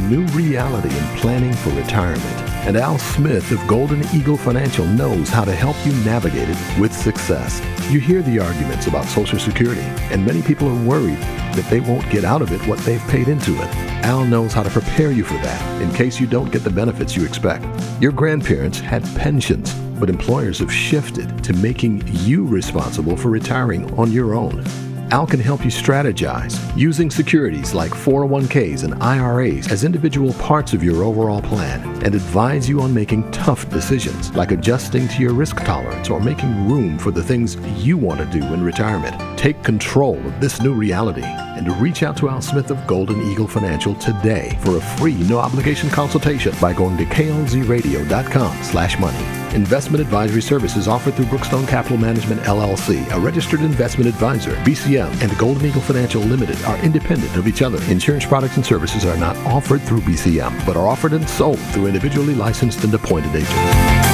new reality in planning for retirement. And Al Smith of Golden Eagle Financial knows how to help you navigate it with success. You hear the arguments about Social Security, and many people are worried that they won't get out of it what they've paid into it. Al knows how to prepare you for that in case you don't get the benefits you expect. Your grandparents had pensions, but employers have shifted to making you responsible for retiring on your own. Al can help you strategize using securities like 401ks and IRAs as individual parts of your overall plan and advise you on making tough decisions like adjusting to your risk tolerance or making room for the things you want to do in retirement. Take control of this new reality and reach out to Al Smith of Golden Eagle Financial today for a free no-obligation consultation by going to klzradio.com/money. Investment advisory services offered through Brookstone Capital Management, LLC, a registered investment advisor. BCM and Golden Eagle Financial Limited are independent of each other. Insurance products and services are not offered through BCM, but are offered and sold through individually licensed and appointed agents.